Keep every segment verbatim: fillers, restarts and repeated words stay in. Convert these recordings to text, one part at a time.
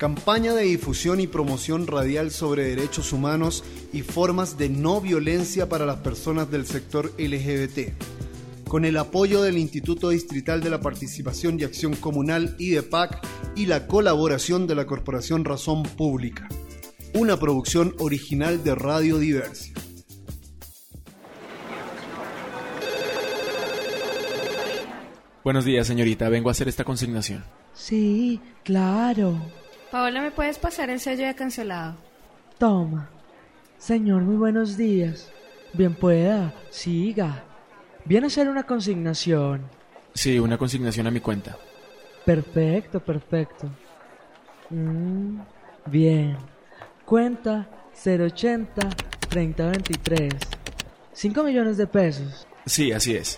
Campaña de difusión y promoción radial sobre derechos humanos y formas de no violencia para las personas del sector L G B T. Con el apoyo del Instituto Distrital de la Participación y Acción Comunal I D E P A C y la colaboración de la Corporación Razón Pública. Una producción original de Radio Diversia. Buenos días, señorita. Vengo a hacer esta consignación. Sí, claro. Paola, ¿me puedes pasar el sello de cancelado? Toma. Señor, muy buenos días. Bien pueda, siga. Viene a hacer una consignación. Sí, una consignación a mi cuenta. Perfecto, perfecto. Mm, bien. Cuenta cero ochenta treinta veintitrés. Cinco millones de pesos. Sí, así es.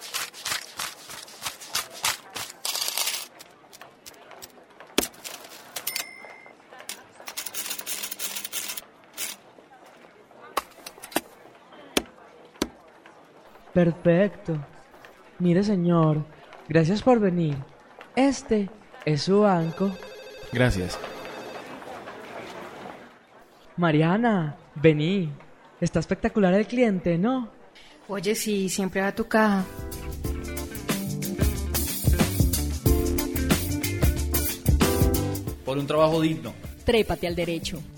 Perfecto. Mire, señor, gracias por venir. Este es su banco. Gracias. Mariana, vení. Está espectacular el cliente, ¿no? Oye, sí, siempre va a tu caja. Por un trabajo digno. Trépate al derecho.